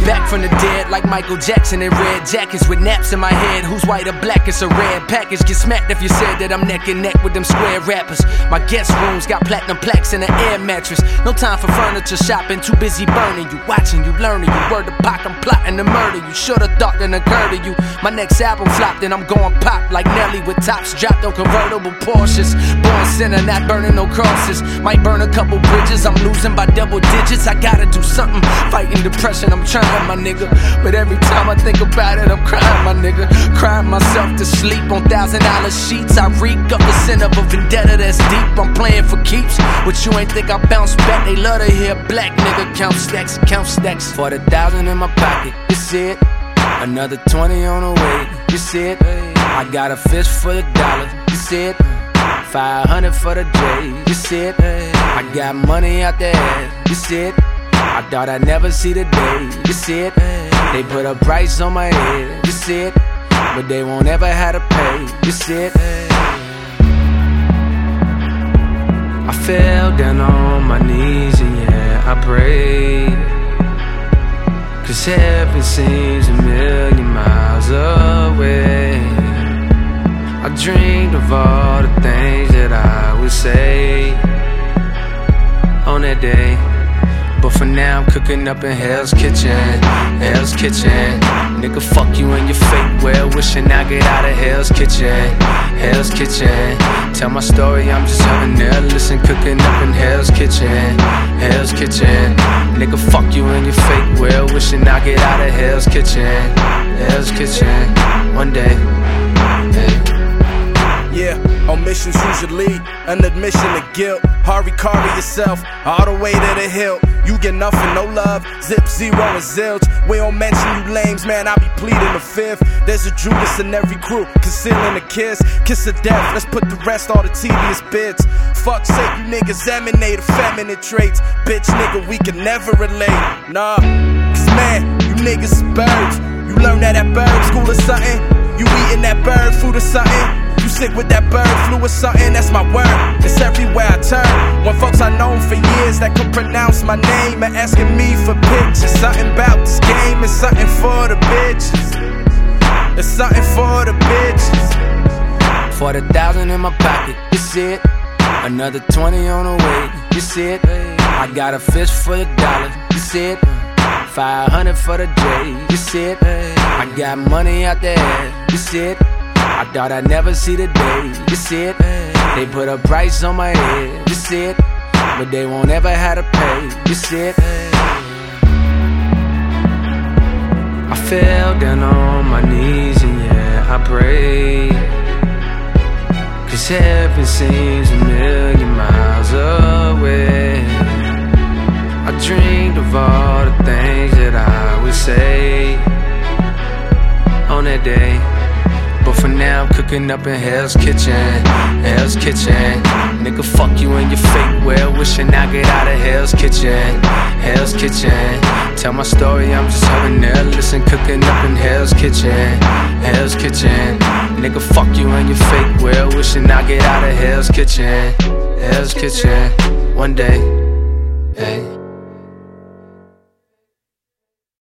back from the dead like Michael Jackson in red jackets with naps in my head. Who's white or black? It's a red package. Get smacked if you said that I'm neck and neck with them square rappers. My guest rooms got platinum plaques and an air mattress. No time for furniture shopping, too busy burning you. Watching you, learning you. Word to Pac, I'm plotting to murder you. Should've thought that occurred to you. My next album flopped and I'm going pop like Nelly with tops dropped on convertible Porsches. Born sinner, not burning no crosses. Might burn a couple bridges, I'm losing by double digits. I gotta do something, fighting depression, I'm trying, my nigga. But every time I think about it, I'm crying, my nigga. Crying myself to sleep on $1,000 sheets. I reek up the sin of a vendetta that's deep. I'm playing for keeps, but you ain't think I bounce back. They love to hear black nigga count stacks, count stacks. 40,000 in my pocket, you see it. Another 20 on the way, you see it. I got a fist for the dollar, you see it. 500 for the J, you see it. I got money out there, you see it. I thought I'd never see the day, you see it. They put a price on my head, you see it. But they won't ever have to pay, you see it. I fell down on my knees and yeah, I prayed. Cause heaven seems a million miles away. I dreamed of all the things that I would say on that day. But for now I'm cooking up in Hell's Kitchen, Hell's Kitchen. Nigga, fuck you and your fake well wishing I get out of Hell's Kitchen, Hell's Kitchen. Tell my story, I'm just having there. Listen, cooking up in Hell's Kitchen, Hell's Kitchen. Nigga, fuck you and your fake well wishing I get out of Hell's Kitchen, Hell's Kitchen. One day, hey. Yeah, omissions usually an admission to guilt. Hurry, carry yourself all the way to the hill. You get nothing, no love, zip, zero, and zilch. We don't mention you lames, man, I be pleading the fifth. There's a Judas in every crew, concealing a kiss. Kiss of death, let's put the rest all the tedious bits. Fuck's sake, you niggas emanate effeminate traits. Bitch nigga, we can never relate. Nah, cause man, you niggas is birds. You learn that at bird school or something. You eating that bird food or something. You sick with that bird flu or something, that's my word. It's everywhere I turn. When folks I known for years that could pronounce my name are asking me for pictures. Something about this game, it's something for the bitches. It's something for the bitches. 40,000 in my pocket, you see it. Another 20 on the way, you see it. I got a fist for the dollar, you see it. 500 for the J, you see it. I got money out there, you see it. I thought I'd never see the day, you see it. They put a price on my head, you see it. But they won't ever have to pay, you see it. I fell down on my knees and yeah, I prayed. Cause heaven seems a million miles away. I dreamed of all the things that I would say on that day. But for now I'm cooking up in Hell's Kitchen, Hell's Kitchen. Nigga, fuck you and your fake well wishing I get out of Hell's Kitchen, Hell's Kitchen. Tell my story, I'm just having there. Listen, cooking up in Hell's Kitchen, Hell's Kitchen. Nigga, fuck you and your fake well wishing I get out of Hell's Kitchen, Hell's Kitchen. One day, hey.